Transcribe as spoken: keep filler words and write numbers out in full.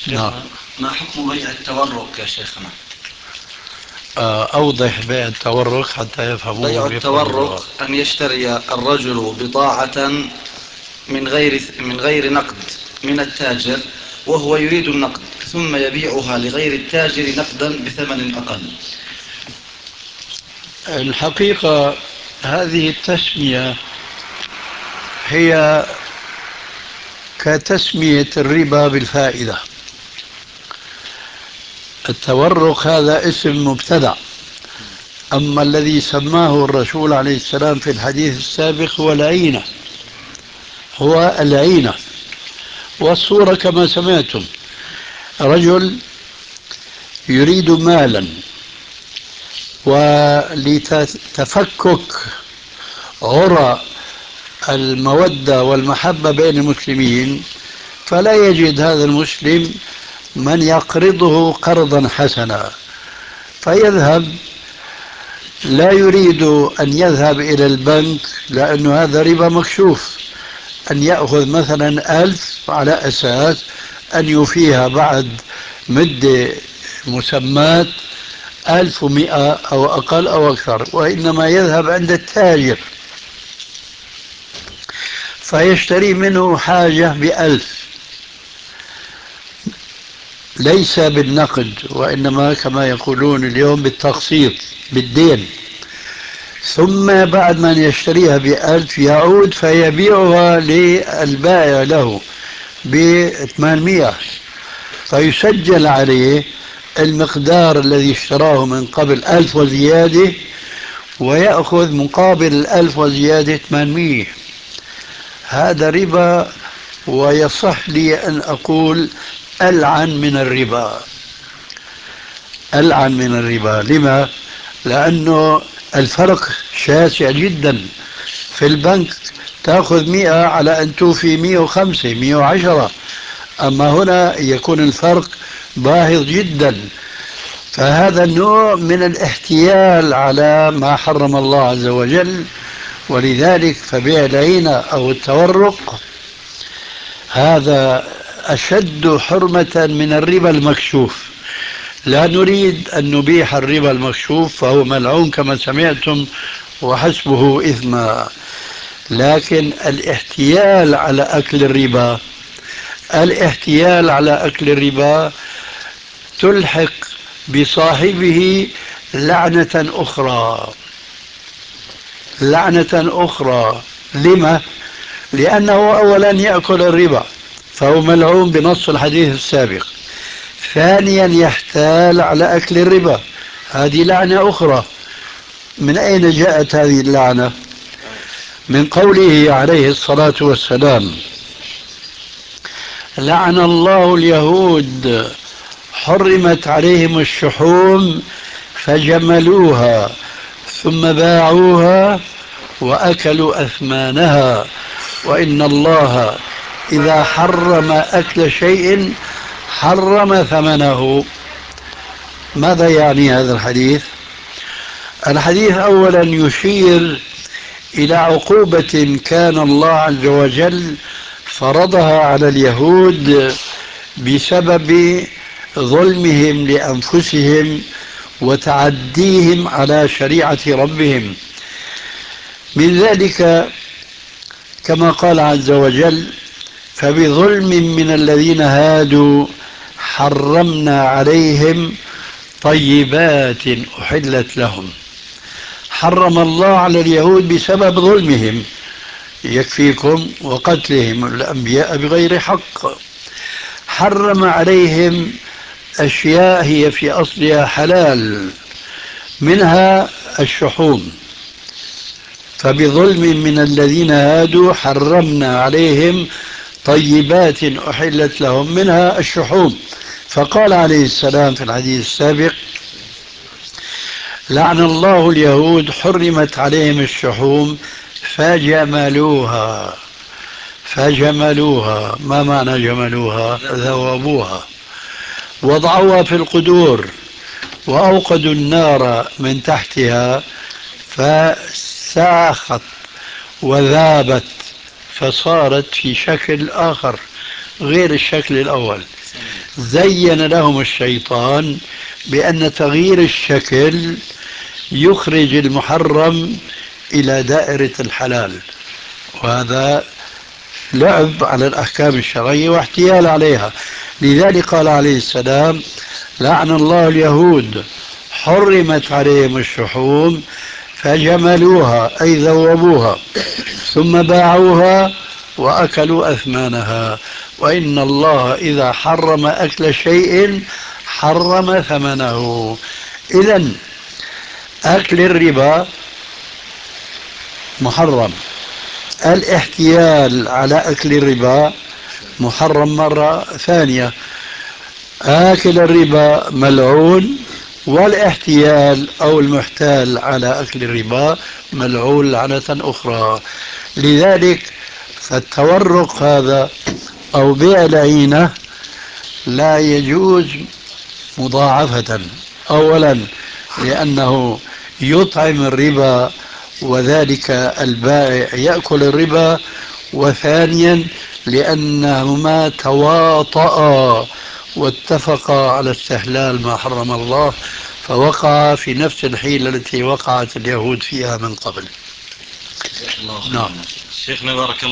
نعم. ما حكم بيع التورق يا شيخنا؟ أوضح بيع التورق حتى يفهموه. بيع التورق أن يشتري الرجل بضاعة من غير من غير نقد من التاجر وهو يريد النقد، ثم يبيعها لغير التاجر نقدا بثمن أقل. الحقيقة هذه التسمية هي كتسمية الربا بالفائدة. التورق هذا اسم مبتدع، أما الذي سماه الرسول عليه السلام في الحديث السابق هو العينة، هو العينة. والصورة كما سمعتم، رجل يريد مالا، ولتفكك عرى المودة والمحبة بين المسلمين فلا يجد هذا المسلم من يقرضه قرضا حسنا، فيذهب، لا يريد أن يذهب إلى البنك لأن هذا ربا مكشوف، أن يأخذ مثلا ألف على أساس أن يفيها بعد مدة مسمات ألف ومئة أو أقل أو أكثر، وإنما يذهب عند التاجر فيشتري منه حاجة بألف، ليس بالنقد وإنما كما يقولون اليوم بالتقسيط بالدين، ثم بعد ما يشتريها بألف يعود فيبيعها للبائع له بثمانمائة، فيسجل عليه المقدار الذي اشتراه من قبل ألف وزيادة، ويأخذ مقابل الألف وزيادة ثمانمائة. هذا ربا، ويصح لي أن أقول ألعن من الربا، ألعن من الربا. لما؟ لأنه الفرق شاسع جدا. في البنك تأخذ مئة على أن توفي مئة وخمسة مئة وعشرة، أما هنا يكون الفرق باهظ جدا. فهذا نوع من الاحتيال على ما حرم الله عز وجل، ولذلك فبيع العينة أو التورق هذا أشد حرمة من الربا المكشوف. لا نريد أن نبيح الربا المكشوف فهو ملعون كما سمعتم وحسبه إثما، لكن الاحتيال على أكل الربا، الاحتيال على أكل الربا تلحق بصاحبه لعنة أخرى، لعنة أخرى. لما؟ لأنه أولا يأكل الربا فهو ملعون بنص الحديث السابق، ثانيا يحتال على أكل الربا، هذه لعنة أخرى. من أين جاءت هذه اللعنة؟ من قوله عليه الصلاة والسلام: لعن الله اليهود حرمت عليهم الشحوم فجملوها ثم باعوها وأكلوا أثمانها، وإن الله إذا حرم أكل شيء حرم ثمنه. ماذا يعني هذا الحديث؟ الحديث أولا يشير إلى عقوبة كان الله عز وجل فرضها على اليهود بسبب ظلمهم لأنفسهم وتعديهم على شريعة ربهم. من ذلك كما قال عز وجل: فبظلم من الذين هادوا حرمنا عليهم طيبات أحلت لهم. حرم الله على اليهود بسبب ظلمهم، يكفيكم وقتلهم الأنبياء بغير حق. حرم عليهم أشياء هي في أصلها حلال، منها الشحوم. فبظلم من الذين هادوا حرمنا عليهم طيبات أحلت لهم منها الشحوم. فقال عليه السلام في الحديث السابق: لعن الله اليهود حرمت عليهم الشحوم فجملوها. فجملوها، ما معنى جملوها؟ ذوبوها، وضعوها في القدور وأوقدوا النار من تحتها فساخت وذابت فصارت في شكل آخر غير الشكل الأول. زين لهم الشيطان بأن تغيير الشكل يخرج المحرم إلى دائرة الحلال، وهذا لعب على الأحكام الشرعية واحتيال عليها. لذلك قال عليه السلام: لعن الله اليهود حرمت عليهم الشحوم فجملوها أي ذوبوها ثم باعوها وأكلوا أثمانها، وإن الله إذا حرم أكل شيء حرم ثمنه. إذن أكل الربا محرم، الاحتيال على أكل الربا محرم مرة ثانية، آكل الربا ملعون، والاحتيال أو المحتال على أكل الربا ملعون لعنة أخرى. لذلك فالتورق هذا أو بيع العينة لا يجوز مضاعفة، أولا لأنه يطعم الربا وذلك البائع يأكل الربا، وثانيا لأنهما تواطأ واتفقا على استحلال ما حرم الله، فوقع في نفس الحيلة التي وقعت اليهود فيها من قبل. الله نعم. شيخنا بارك الله